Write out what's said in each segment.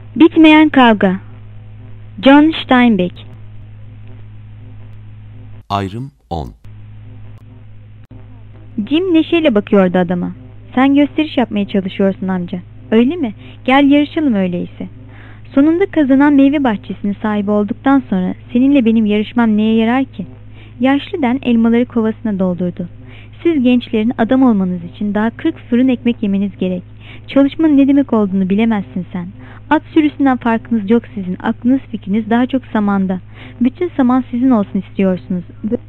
Bitmeyen kavga. John Steinbeck. Ayrım 10. Jim neşeyle bakıyordu adama. Sen gösteriş yapmaya çalışıyorsun amca. Öyle mi? Gel yarışalım öyleyse. Sonunda kazanan meyve bahçesinin sahibi olduktan sonra seninle benim yarışmam neye yarar ki? Yaşlı den elmaları kovasına doldurdu. Siz gençlerin adam olmanız için daha 40 fırın ekmek yemeniz gerek. Çalışmanın ne demek olduğunu bilemezsin sen. At sürüsünden farkınız yok sizin. Aklınız fikriniz daha çok samanda. Bütün saman sizin olsun istiyorsunuz.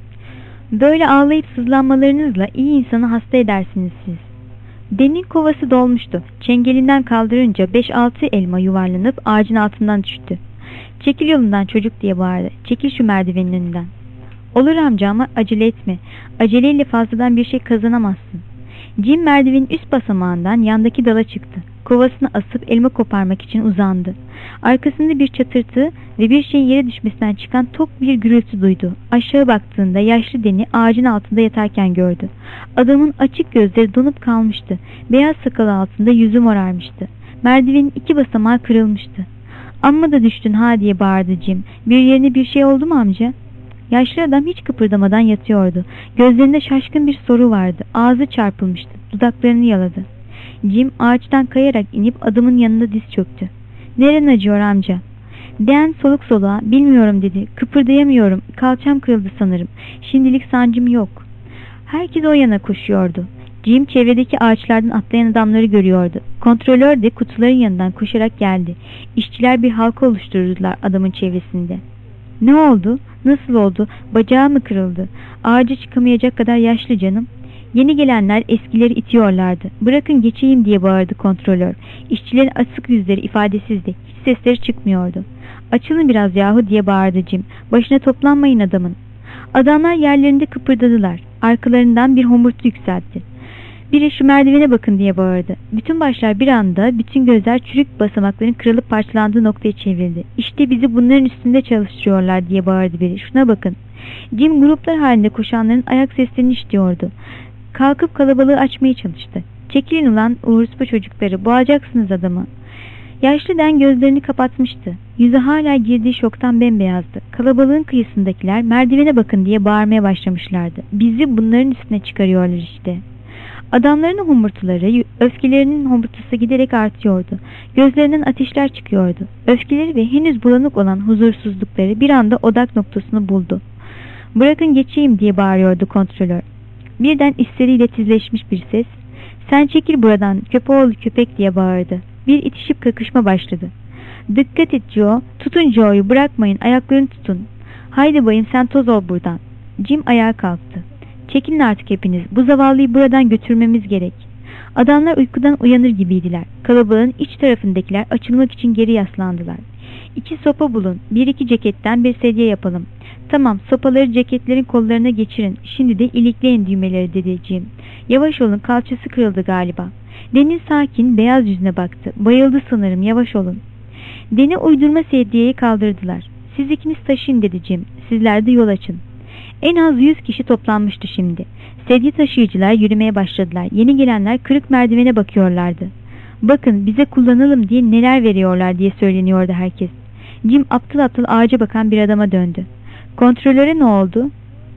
Böyle ağlayıp sızlanmalarınızla iyi insanı hasta edersiniz siz. Den'in kovası dolmuştu. Çengelinden kaldırınca 5-6 elma yuvarlanıp ağacın altından düştü. Çekil yolundan çocuk diye bağırdı. Çekil şu merdivenin önünden. Olur amca ama acele etme. Aceleyle fazladan bir şey kazanamazsın. Jim merdivenin üst basamağından yandaki dala çıktı. Kovasını asıp elma koparmak için uzandı. Arkasında bir çatırtı ve bir şeyin yere düşmesinden çıkan tok bir gürültü duydu. Aşağı baktığında yaşlı Den'i ağacın altında yatarken gördü. Adamın açık gözleri donup kalmıştı. Beyaz sakalı altında yüzü morarmıştı. Merdivenin 2 basamağı kırılmıştı. Amma da düştün ha diye bağırdı Jim. Bir yerine bir şey oldu mu amca? Yaşlı adam hiç kıpırdamadan yatıyordu. Gözlerinde şaşkın bir soru vardı. Ağzı çarpılmıştı. Dudaklarını yaladı. Jim ağaçtan kayarak inip adamın yanında diz çöktü. Neren acıyor amca? Dan soluk soluğa bilmiyorum dedi. Kıpırdayamıyorum. Kalçam kırıldı sanırım. Şimdilik sancım yok. Herkes o yana koşuyordu. Jim çevredeki ağaçlardan atlayan adamları görüyordu. Kontrolör de kutuların yanından koşarak geldi. İşçiler bir halka oluşturdular adamın çevresinde. Ne oldu? Nasıl oldu? Bacağı mı kırıldı? Ağaca çıkamayacak kadar yaşlı canım. Yeni gelenler eskileri itiyorlardı. Bırakın geçeyim diye bağırdı kontrolör. İşçilerin asık yüzleri ifadesizdi. Hiç sesleri çıkmıyordu. Açılın biraz yahu diye bağırdı Jim. Başına toplanmayın adamın. Adamlar yerlerinde kıpırdadılar. Arkalarından bir homurtu yükseltti. Biri şu merdivene bakın diye bağırdı. Bütün başlar bir anda, bütün gözler çürük basamakların kırılıp parçalandığı noktaya çevrildi. İşte bizi bunların üstünde çalıştırıyorlar diye bağırdı biri. Şuna bakın. Jim gruplar halinde koşanların ayak seslerini işitiyordu. Kalkıp kalabalığı açmaya çalıştı. Çekilin ulan uğursuz çocukları, boğacaksınız adamı. Yaşlı Den gözlerini kapatmıştı. Yüzü hala girdiği şoktan bembeyazdı. Kalabalığın kıyısındakiler merdivene bakın diye bağırmaya başlamışlardı. Bizi bunların üstüne çıkarıyorlar işte. Adamların homurtuları, öfkelerinin homurtusu giderek artıyordu. Gözlerinden ateşler çıkıyordu. Öfkeleri ve henüz bulanık olan huzursuzlukları bir anda odak noktasını buldu. Bırakın geçeyim diye bağırıyordu kontrolör. Birden isteriyle tizleşmiş bir ses, sen çekil buradan köpeğoğlu köpek diye bağırdı. Bir itişip kakışma başladı. Dikkat et Joe, tutun Joe'yu bırakmayın, ayaklarını tutun. Haydi bayım sen toz ol buradan. Jim ayağa kalktı. Çekilin artık hepiniz, bu zavallıyı buradan götürmemiz gerek. Adamlar uykudan uyanır gibiydiler. Kalabalığın iç tarafındakiler açılmak için geri yaslandılar. 2 sopa bulun, 1-2 ceketten bir sedye yapalım. Tamam, sopaları ceketlerin kollarına geçirin. Şimdi de ilikleyin düğmeleri dedi Jim. Yavaş olun, kalçası kırıldı galiba. Deniz sakin, beyaz yüzüne baktı. Bayıldı sanırım, yavaş olun. Deni uydurma sedyeyi kaldırdılar. Siz ikiniz taşıyın dedi Jim. Sizler de yol açın. En az 100 kişi toplanmıştı şimdi. Sedye taşıyıcılar yürümeye başladılar. Yeni gelenler kırık merdivene bakıyorlardı. Bakın bize kullanalım diye neler veriyorlar diye söyleniyordu herkes. Jim aptal aptal ağaca bakan bir adama döndü. Kontrolöre ne oldu?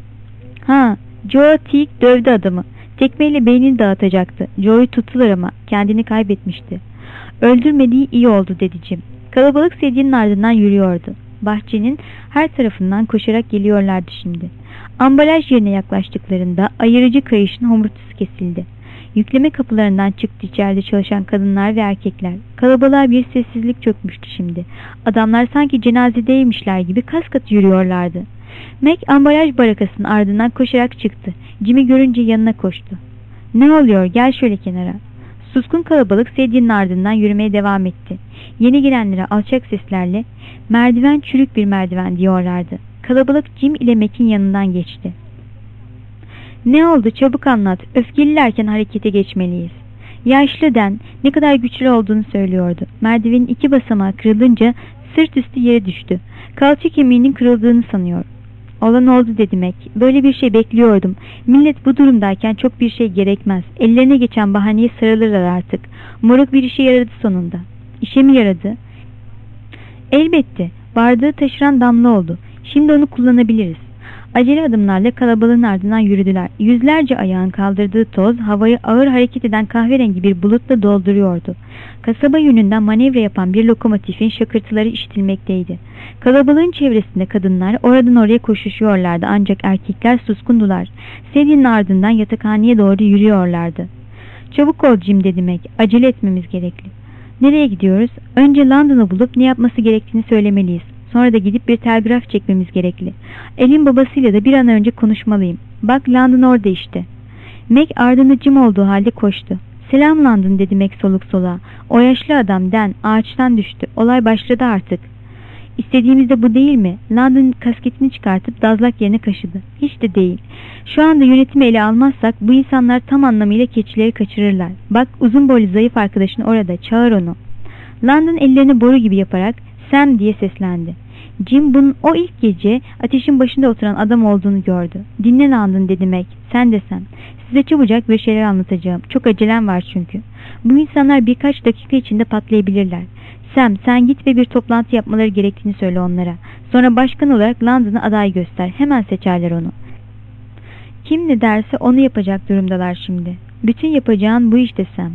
Ha, Joe Teague dövdü adamı. Tekmeyle beynini dağıtacaktı. Joe'yu tuttular ama kendini kaybetmişti. Öldürmediği iyi oldu dedi Jim. Kalabalık sedyenin ardından yürüyordu. Bahçenin her tarafından koşarak geliyorlardı şimdi. Ambalaj yerine yaklaştıklarında ayırıcı kayışın homurtusu kesildi. Yükleme kapılarından çıktı içeride çalışan kadınlar ve erkekler. Kalabalığa bir sessizlik çökmüştü şimdi. Adamlar sanki cenazedeymişler gibi kas katı yürüyorlardı. Mac ambalaj barakasının ardından koşarak çıktı. Jim'i görünce yanına koştu. Ne oluyor? Gel şöyle kenara. Suskun kalabalık sedyenin ardından yürümeye devam etti. Yeni gelenlere alçak seslerle merdiven çürük bir merdiven diyorlardı. Kalabalık Jim ile Mac'in yanından geçti. Ne oldu? Çabuk anlat. Öfkelilerken harekete geçmeliyiz. Yaşlı Den ne kadar güçlü olduğunu söylüyordu. Merdivenin 2 basamağı kırılınca sırt üstü yere düştü. Kalça kemiğinin kırıldığını sanıyor. Olan oldu dedi Mac. Böyle bir şey bekliyordum. Millet bu durumdayken çok bir şey gerekmez. Ellerine geçen bahaneye sarılırlar artık. Moruk bir işe yaradı sonunda. İşe mi yaradı? Elbette. Bardağı taşıran Damla oldu. Şimdi onu kullanabiliriz. Acele adımlarla kalabalığın ardından yürüdüler. Yüzlerce ayağın kaldırdığı toz havayı ağır hareket eden kahverengi bir bulutla dolduruyordu. Kasaba yönünden manevra yapan bir lokomotifin şakırtıları işitilmekteydi. Kalabalığın çevresinde kadınlar oradan oraya koşuşuyorlardı, ancak erkekler suskundular. Sedyenin ardından yatakhaneye doğru yürüyorlardı. "Çabuk ol Jim," dedi Meg. "Acele etmemiz gerekli." "Nereye gidiyoruz?" "Önce London'u bulup ne yapması gerektiğini söylemeliyiz. Sonra da gidip bir telgraf çekmemiz gerekli. Elin babasıyla da bir an önce konuşmalıyım. Bak, London orada işte." Meg ardında Jim olduğu halde koştu. "Selam London," dedi Meg soluk soluğa. "O yaşlı adam Dan ağaçtan düştü. Olay başladı artık." "İstediğimiz de bu değil mi?" London kasketini çıkartıp dazlak yerine kaşıdı. "Hiç de değil. Şu anda yönetimi ele almazsak bu insanlar tam anlamıyla keçileri kaçırırlar. Bak, uzun boylu zayıf arkadaşın orada. Çağır onu." London ellerini boru gibi yaparak "Sam," diye seslendi. Jim bunun o ilk gece ateşin başında oturan adam olduğunu gördü. "Dinle London," dedi Meg. "Sen de sen. Size çabucak bir şeyler anlatacağım. Çok acelem var çünkü. Bu insanlar birkaç dakika içinde patlayabilirler. Sam, sen git ve bir toplantı yapmaları gerektiğini söyle onlara. Sonra başkan olarak London'a aday göster. Hemen seçerler onu. Kim ne derse onu yapacak durumdalar şimdi. Bütün yapacağın bu işte Sam."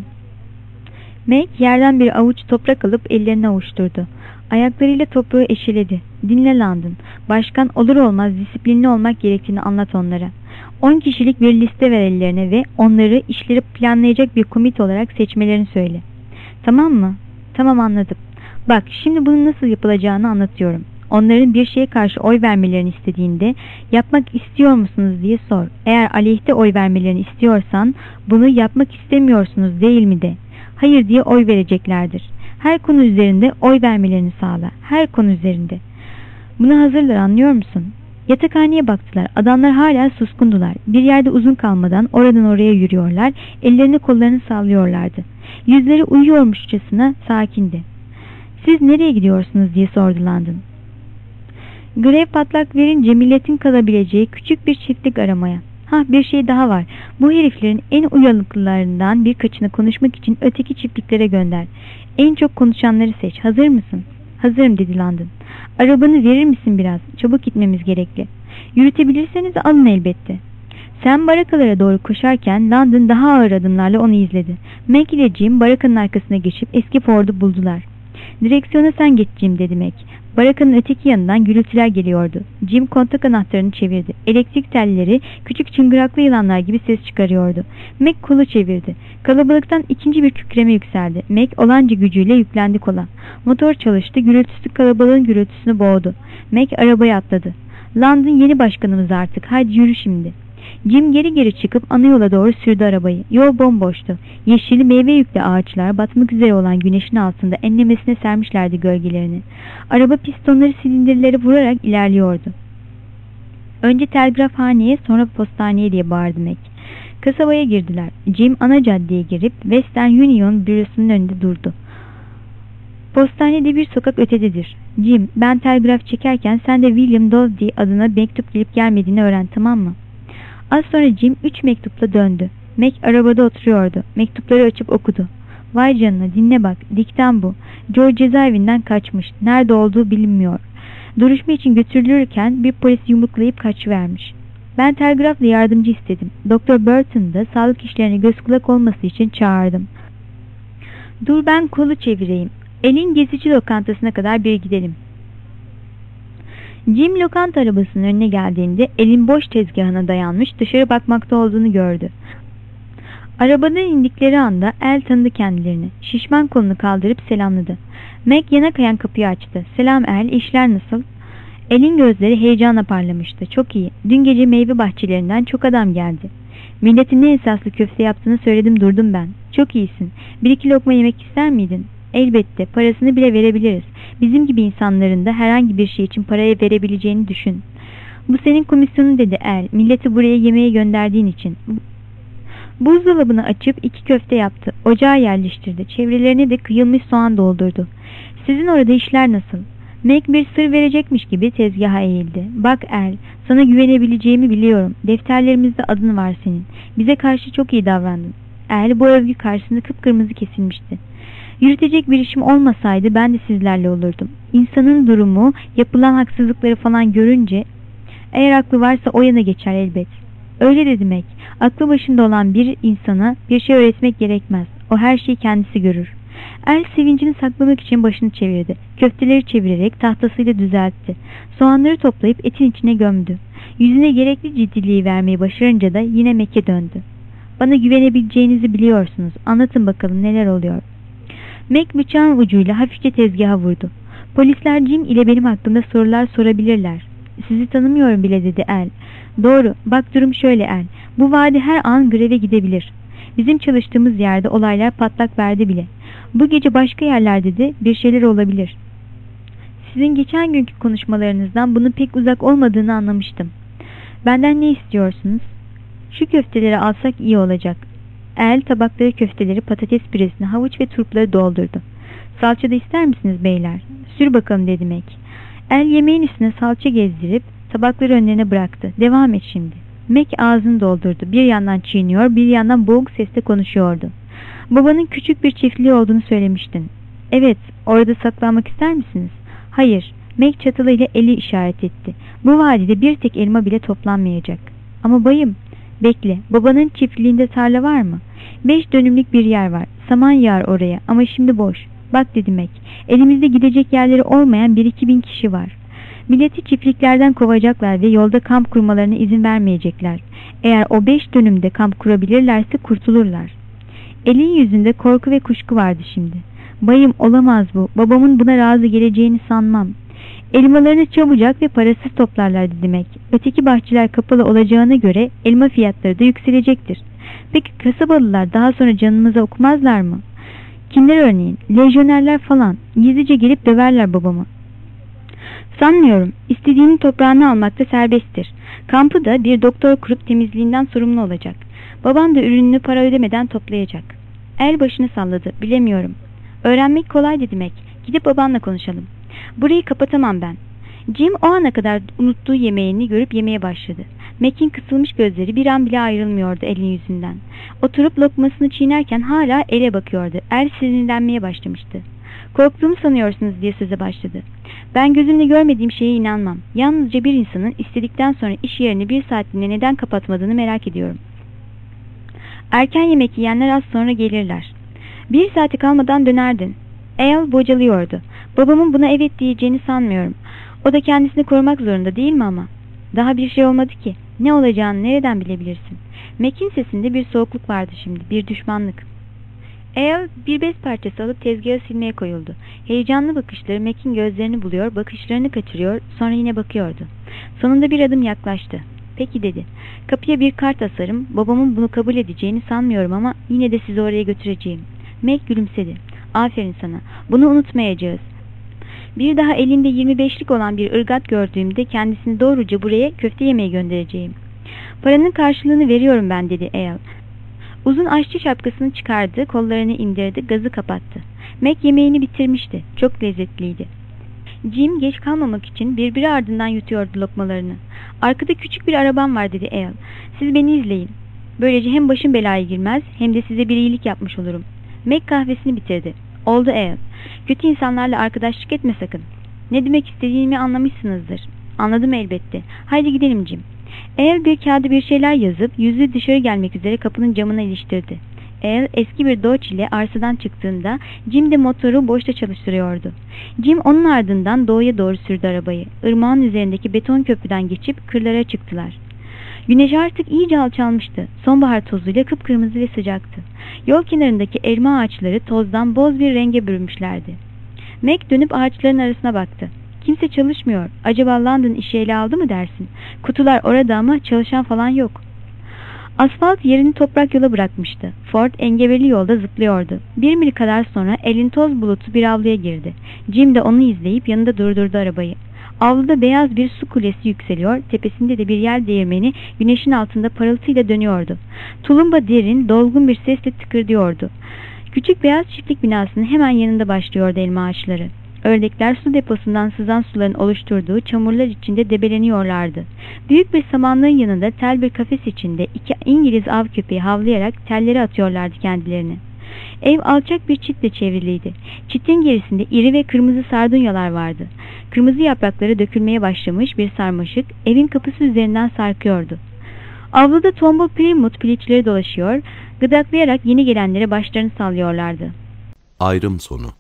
Meg yerden bir avuç toprak alıp ellerine avuşturdu. Ayaklarıyla toprağı eşeledi. "Dinle London. Başkan olur olmaz disiplinli olmak gerektiğini anlat onlara. 10 kişilik bir liste ver ellerine ve onları işleri planlayacak bir komite olarak seçmelerini söyle. Tamam mı?" "Tamam, anladım. Bak, şimdi bunun nasıl yapılacağını anlatıyorum. Onların bir şeye karşı oy vermelerini istediğinde yapmak istiyor musunuz diye sor. Eğer aleyhte oy vermelerini istiyorsan bunu yapmak istemiyorsunuz değil mi de. Hayır diye oy vereceklerdir. Her konu üzerinde oy vermelerini sağla. Her konu üzerinde. Buna hazırlar, anlıyor musun?" Yatakhaneye baktılar. Adamlar hala suskundular. Bir yerde uzun kalmadan oradan oraya yürüyorlar. Ellerini kollarını sallıyorlardı. Yüzleri uyuyormuşçasına sakindi. "Siz nereye gidiyorsunuz?" diye sordu London. "Grev patlak verince milletin kalabileceği küçük bir çiftlik aramaya. Bir şey daha var. Bu heriflerin en uyanıklılarından birkaçını konuşmak için öteki çiftliklere gönder. En çok konuşanları seç. Hazır mısın?" "Hazırım," dedi London. "Arabanı verir misin biraz? Çabuk gitmemiz gerekli." "Yürütebilirseniz alın elbette." Sam barakalara doğru koşarken London daha ağır adımlarla onu izledi. Meg ile Jim barakanın arkasına geçip eski Ford'u buldular. "Direksiyona sen geç Jim," dedi Meg. Barakanın öteki yanından gürültüler geliyordu. Jim kontak anahtarını çevirdi. Elektrik telleri küçük çıngıraklı yılanlar gibi ses çıkarıyordu. Meg kolu çevirdi. Kalabalıktan ikinci bir kükreme yükseldi. Meg olanca gücüyle yüklendi kola. Motor çalıştı. Gürültüsü kalabalığın gürültüsünü boğdu. Meg arabaya atladı. "London yeni başkanımız artık. Haydi yürü şimdi." Jim geri geri çıkıp ana yola doğru sürdü arabayı. Yol bomboştu. Yeşili meyve yüklü ağaçlar batmak üzere olan güneşin altında enlemesine sermişlerdi gölgelerini. Araba pistonları silindirleri vurarak ilerliyordu. "Önce telgrafhaneye, sonra postaneye," diye bağırdı Meg. Kasabaya girdiler. Jim ana caddeye girip Western Union bürosunun önünde durdu. "Postanede bir sokak ötededir. Jim, ben telgraf çekerken sen de William Doddy adına mektup gelip gelmediğini öğren, tamam mı?" Az sonra Jim 3 mektupla döndü. Meg arabada oturuyordu. Mektupları açıp okudu. "Vay canına, dinle bak. Dikten bu. George cezaevinden kaçmış. Nerede olduğu bilinmiyor. Duruşma için götürülürken bir polis yumruklayıp kaçıvermiş. Ben telgrafla yardımcı istedim. Doktor Burton'u da sağlık işlerine göz kulak olması için çağırdım. Dur ben kolu çevireyim. Elin gezici lokantasına kadar bir gidelim." Jim lokanta arabasının önüne geldiğinde elin boş tezgahına dayanmış dışarı bakmakta olduğunu gördü. Arabadan indikleri anda El tanıdı kendilerini. Şişman kolunu kaldırıp selamladı. Meg yana kayan kapıyı açtı. "Selam El, işler nasıl?" Elin gözleri heyecanla parlamıştı. "Çok iyi. Dün gece meyve bahçelerinden çok adam geldi. Milletin ne esaslı köfte yaptığını söyledim durdum ben. Çok iyisin. Bir iki lokma yemek ister miydin?" "Elbette. Parasını bile verebiliriz. Bizim gibi insanların da herhangi bir şey için paraya verebileceğini düşün." "Bu senin komisyonun," dedi El. "Milleti buraya yemeğe gönderdiğin için." Buzdolabını açıp 2 köfte yaptı. Ocağa yerleştirdi. Çevrelerine de kıyılmış soğan doldurdu. "Sizin orada işler nasıl?" Meg bir sır verecekmiş gibi tezgaha eğildi. "Bak El, sana güvenebileceğimi biliyorum. Defterlerimizde adın var senin. Bize karşı çok iyi davrandın." El bu övgü karşısında kıpkırmızı kesilmişti. "Yürütecek bir işim olmasaydı ben de sizlerle olurdum. İnsanın durumu, yapılan haksızlıkları falan görünce eğer aklı varsa o yana geçer elbet. Öyle de demek. Aklı başında olan bir insana bir şey öğretmek gerekmez. O her şeyi kendisi görür. El sevincini saklamak için başını çevirdi. Köfteleri çevirerek tahtasıyla düzeltti. Soğanları toplayıp etin içine gömdü. Yüzüne gerekli ciddiliği vermeyi başarınca da yine Mac'e döndü. Bana güvenebileceğinizi biliyorsunuz. Anlatın bakalım neler oluyor. Mac bıçağın ucuyla hafifçe tezgaha vurdu. Polisler Jim ile benim hakkımda sorular sorabilirler. Sizi tanımıyorum bile dedi El. Doğru. Bak durum şöyle El. Bu vadi her an greve gidebilir. Bizim çalıştığımız yerde olaylar patlak verdi bile. Bu gece başka yerlerde de bir şeyler olabilir. Sizin geçen günkü konuşmalarınızdan bunun pek uzak olmadığını anlamıştım. Benden ne istiyorsunuz? Şu köfteleri alsak iyi olacak. El tabakları köfteleri, patates püresini, havuç ve turpları doldurdu. Salça da ister misiniz beyler? Sür bakalım dedi Mac. El yemeğin üstüne salça gezdirip tabakları önlerine bıraktı. Devam et şimdi. Mac ağzını doldurdu. Bir yandan çiğniyor, bir yandan boğuk sesle konuşuyordu. Babanın küçük bir çiftliği olduğunu söylemiştin. Evet, orada saklanmak ister misiniz? Hayır. Mac çatalıyla eli işaret etti. Bu vadide bir tek elma bile toplanmayacak. Ama bayım, bekle. Babanın çiftliğinde tarla var mı? 5 dönümlük bir yer var. Saman yağar oraya ama şimdi boş. Bak dedi Mac. Elimizde gidecek yerleri olmayan 1-2 bin kişi var. Milleti çiftliklerden kovacaklar ve yolda kamp kurmalarına izin vermeyecekler. Eğer o 5 dönümde kamp kurabilirlerse kurtulurlar. Elin yüzünde korku ve kuşku vardı şimdi. Bayım olamaz bu. Babamın buna razı geleceğini sanmam. Elmalarını çabucak ve parasız toplarlar demek. Öteki bahçeler kapalı olacağına göre elma fiyatları da yükselecektir. Peki kasabalılar daha sonra canımıza okumazlar mı? Kimler örneğin? Lejyonerler falan. Gizlice gelip döverler babamı. Sanmıyorum. İstediğinin toprağını almakta serbesttir. Kampı da bir doktor kurup temizliğinden sorumlu olacak. Babam da ürününü para ödemeden toplayacak. El başını salladı. Bilemiyorum. Öğrenmek kolay demek. Gidip babanla konuşalım. Burayı kapatamam ben. Jim o ana kadar unuttuğu yemeğini görüp yemeye başladı. Mac'in kısılmış gözleri bir an bile ayrılmıyordu elin yüzünden. Oturup lokmasını çiğnerken hala ele bakıyordu. El sinirlenmeye başlamıştı. Korktuğumu sanıyorsunuz diye söze başladı. Ben gözümle görmediğim şeye inanmam. Yalnızca bir insanın istedikten sonra iş yerini 1 saatliğine neden kapatmadığını merak ediyorum. Erken yemek yiyenler az sonra gelirler. 1 saati kalmadan dönerdin. Al bocalıyordu. Babamın buna evet diyeceğini sanmıyorum. O da kendisini korumak zorunda değil mi ama? Daha bir şey olmadı ki. Ne olacağını nereden bilebilirsin? Mac'in sesinde bir soğukluk vardı şimdi, bir düşmanlık. Al bir bez parçası alıp tezgaha silmeye koyuldu. Heyecanlı bakışları Mac'in gözlerini buluyor, bakışlarını kaçırıyor, sonra yine bakıyordu. Sonunda bir adım yaklaştı. Peki dedi. Kapıya bir kart asarım, babamın bunu kabul edeceğini sanmıyorum ama yine de sizi oraya götüreceğim. Mac gülümsedi. Aferin sana, bunu unutmayacağız. Bir daha elinde 25'lik olan bir ırgat gördüğümde kendisini doğruca buraya köfte yemeye göndereceğim. Paranın karşılığını veriyorum ben dedi Al. Uzun aşçı şapkasını çıkardı, kollarını indirdi, gazı kapattı. Mac yemeğini bitirmişti. Çok lezzetliydi. Jim geç kalmamak için birbiri ardından yutuyordu lokmalarını. Arkada küçük bir arabam var dedi Al. Siz beni izleyin. Böylece hem başım belaya girmez hem de size bir iyilik yapmış olurum. Mac kahvesini bitirdi. Oldu Al. Kötü insanlarla arkadaşlık etme sakın. Ne demek istediğimi anlamışsınızdır. Anladım elbette. Haydi gidelim Jim. Al bir kağıda bir şeyler yazıp yüzü dışarı gelmek üzere kapının camına iliştirdi. Al eski bir Dodge ile arsadan çıktığında Jim de motoru boşta çalıştırıyordu. Jim onun ardından doğuya doğru sürdü arabayı. Irmağın üzerindeki beton köprüden geçip kırlara çıktılar. Güneş artık iyice alçalmıştı. Sonbahar tozuyla kıpkırmızı ve sıcaktı. Yol kenarındaki elma ağaçları tozdan boz bir renge bürünmüşlerdi. Mac dönüp ağaçların arasına baktı. Kimse çalışmıyor. Acaba London işi ele aldı mı dersin? Kutular orada ama çalışan falan yok. Asfalt yerini toprak yola bırakmıştı. Ford engebeli yolda zıplıyordu. 1 mil kadar sonra elin toz bulutu bir avluya girdi. Jim de onu izleyip yanında durdurdu arabayı. Avluda beyaz bir su kulesi yükseliyor, tepesinde de bir yel değirmeni güneşin altında parıltıyla dönüyordu. Tulumba derin, dolgun bir sesle tıkırdıyordu. Küçük beyaz çiftlik binasının hemen yanında başlıyordu elma ağaçları. Ördekler su deposundan sızan suların oluşturduğu çamurlar içinde debeleniyorlardı. Büyük bir samanlığın yanında tel bir kafes içinde 2 İngiliz av köpeği havlayarak telleri atıyorlardı kendilerini. Ev alçak bir çitle çevriliydi. Çitin gerisinde iri ve kırmızı sardunyalar vardı. Kırmızı yaprakları dökülmeye başlamış bir sarmaşık evin kapısı üzerinden sarkıyordu. Avluda tombul Plymouth piliçleri dolaşıyor, gıdaklayarak yeni gelenlere başlarını sallıyorlardı. Ayrım sonu.